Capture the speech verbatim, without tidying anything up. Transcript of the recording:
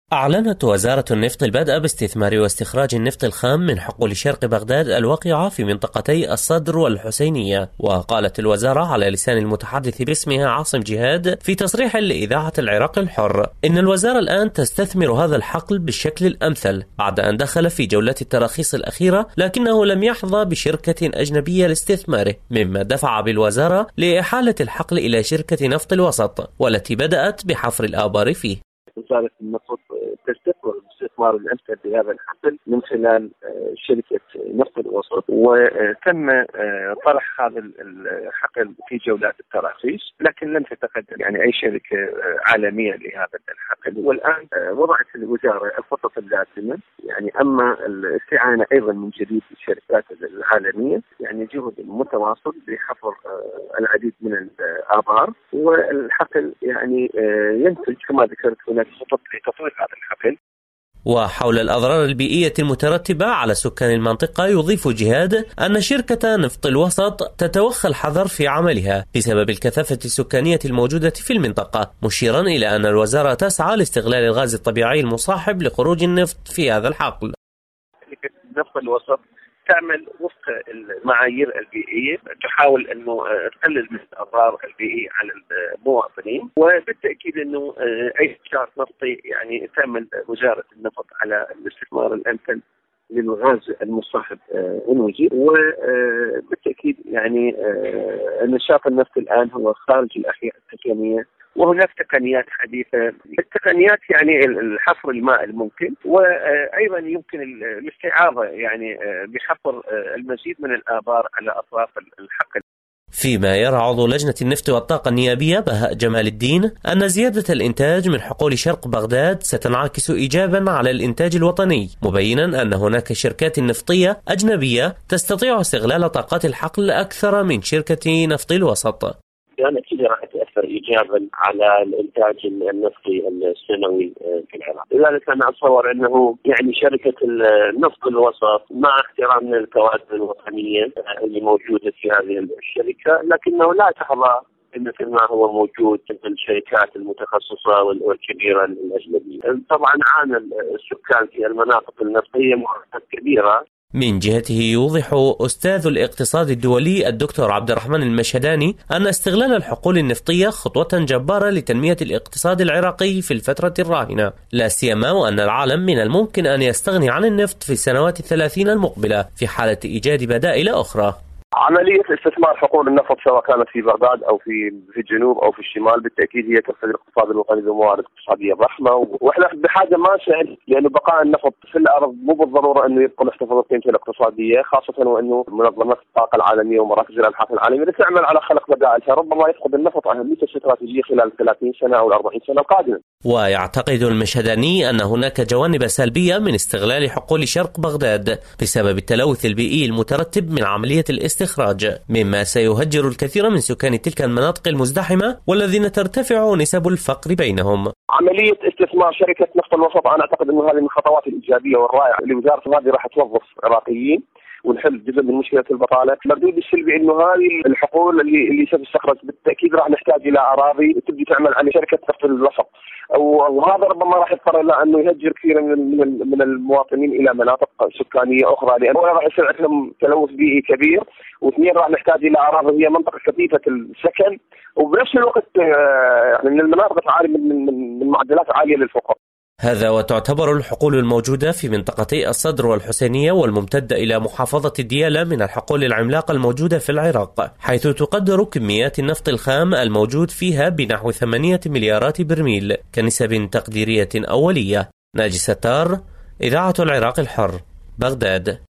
أعلنت وزارة النفط البدء باستثمار واستخراج النفط الخام من حقول شرق بغداد الواقعة في منطقتي الصدر والحسينية. وقالت الوزارة على لسان المتحدث باسمها عاصم جهاد في تصريح لإذاعة العراق الحر إن الوزارة الآن تستثمر هذا الحقل بالشكل الأمثل بعد أن دخل في جولات التراخيص الأخيرة، لكنه لم يحظى بشركة أجنبية لاستثماره، مما دفع بالوزارة لإحالة الحقل إلى شركة نفط الوسط والتي بدأت بحفر الآبار فيه. وزارة النفط تستثمر الاستثمار الأمثل بهذا الحقل من خلال شركة نفط الوسط، وتم طرح هذا الحقل في جولات التراخيص، لكن لم تتقدم يعني أي شركة عالمية لهذا الحقل. والآن وضعت الوزارة الخطط اللازمة، يعني أما الاستعانة أيضا من جديد بالشركات العالمية، يعني جهد متواصل بحفر العديد من الآبار، والحقل يعني ينتج كما ذكرت هناك خطط لتطوير هذا الحقل. وحول الأضرار البيئية المترتبة على سكان المنطقة، يضيف جهاد أن شركة نفط الوسط تتوخى الحذر في عملها بسبب الكثافة السكانية الموجودة في المنطقة، مشيرا إلى أن الوزارة تسعى لاستغلال الغاز الطبيعي المصاحب لخروج النفط في هذا الحقل. شركة نفط الوسط تعمل وفق المعايير البيئية، تحاول أنه تقلل من الأضرار البيئية على المواطنين، وبالتأكيد أنه أي نشاط نفطي يعني تعمل وزارة النفط على الاستثمار الأمثل للغاز المصاحب إن وجد. وبالتأكيد يعني النشاط النفطي الآن هو خارج الأحياء السكنية، وهناك تقنيات حديثة، التقنيات يعني الحفر الماء الممكن، وأيضا يمكن الاستعاضة يعني بحفر المزيد من الآبار على أطراف الحقل. فيما يرى عضو لجنة النفط والطاقة النيابية بهاء جمال الدين أن زيادة الإنتاج من حقول شرق بغداد ستنعكس إيجابا على الإنتاج الوطني، مبينا أن هناك شركات نفطية أجنبية تستطيع استغلال طاقات الحقل أكثر من شركة نفط الوسط. يعني أكيد راح تأثر إيجابا على الإنتاج النفطي السنوي في العراق، لذلك أنا أتصور أنه يعني شركة النفط الوسط مع احترام الكوادر الوطنية اللي موجودة في هذه الشركة، لكنه لا تحظى مثل ما هو موجود في الشركات المتخصصة والكبيرة الأجنبية. طبعا عانى السكان في المناطق النفطية معاناة كبيرة. من جهته يوضح أستاذ الاقتصاد الدولي الدكتور عبد الرحمن المشهداني أن استغلال الحقول النفطية خطوة جبارة لتنمية الاقتصاد العراقي في الفترة الراهنة، لا سيما وأن العالم من الممكن أن يستغني عن النفط في السنوات الثلاثين المقبلة في حالة إيجاد بدائل أخرى. عملية استثمار حقول النفط سواء كانت في بغداد أو في في الجنوب أو في الشمال بالتأكيد هي ترفع الاقتصاد الوطني بموارد اقتصادية ضخمة، وإحنا بحاجة ماسة لأنه بقاء النفط في الأرض مو بالضرورة إنه يبقى محتفظ بقيمته الاقتصادية، خاصة وإنه منظمات الطاقة العالمية ومراكز الأبحاث العالمية تعمل على خلق بدائل، فربما يفقد النفط أهميته الاستراتيجية خلال ثلاثين سنة أو أربعين سنة القادمة. ويعتقد المشهداني أن هناك جوانب سلبية من استغلال حقول شرق بغداد بسبب التلوث البيئي المترتب من عملية الاستخراج، مما سيهجر الكثير من سكان تلك المناطق المزدحمة والذين ترتفع نسب الفقر بينهم. عملية استثمار شركة نفط الوسط أنا أعتقد أنه هذه من الخطوات الإيجابية والرائعة اللي وزارة المالية راح توظف عراقيين ونحل جزء من مشكلة البطالة. المردود السلبي إنه هذه الحقول اللي اللي ستستخرج بالتأكيد راح نحتاج إلى أراضي تبدي تعمل على شركة نفط الوسط، وهذا ربما راح يضطر إلى أنه يهجر كثير من من المواطنين إلى مناطق سكانية أخرى، لأنه راح يصير عندهم تلوث بيئي كبير، واثنين راح نحتاج إلى أراضي هي منطقة كثيفة السكن، وبنفس الوقت يعني من المناطق العالية من من معدلات عالية للفقر. هذا وتعتبر الحقول الموجودة في منطقتي الصدر والحسينية والممتدة إلى محافظة الديالى من الحقول العملاقة الموجودة في العراق، حيث تقدر كميات النفط الخام الموجود فيها بنحو ثمانية مليارات برميل كنسب تقديرية أولية. ناجي ستار، إذاعة العراق الحر، بغداد.